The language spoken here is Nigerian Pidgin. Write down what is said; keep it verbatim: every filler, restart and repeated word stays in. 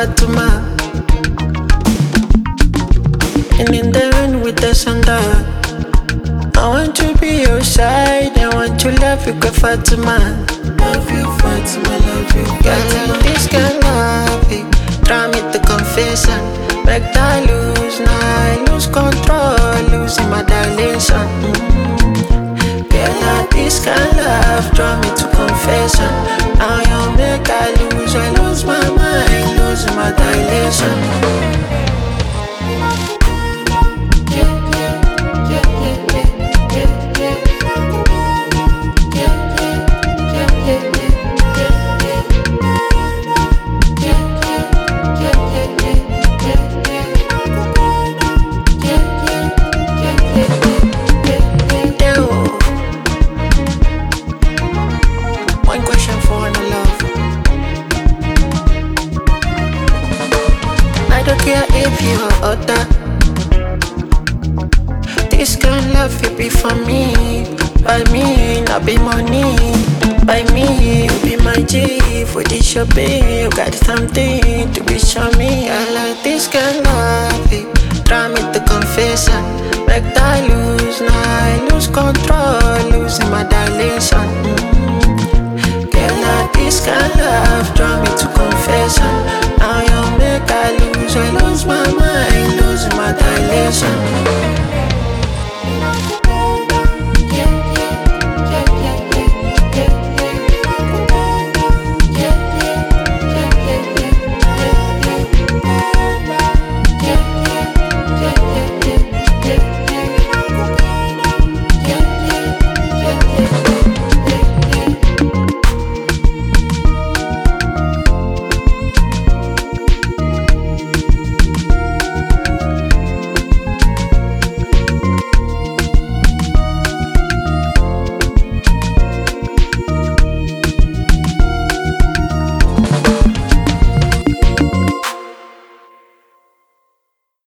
Fatima. And in the rain with the thunder, I want to be your side. I want to love you, good Fatima. Love you, Fatima, love you, Fatima. Girl, this can love it. Try me to confession. Make that lose, now I lose control, losing my dilation. Mm-hmm. Girl, this can love. Draw me to confession. Now you make I lose, I lose my mind, losing my dilation. One question for the love. I don't care if you are other. This kind of love it be for me. By me, not be money. By me, you be my G. For this shopping, you got something to be show me. I like this kind of love it. Try me to confession. Make that lose, now I lose control, losing my dilation. Mm-hmm. Girl, like this kind of love, draw me to confession. Now you make I lose, I lose my mind, losing my dilation.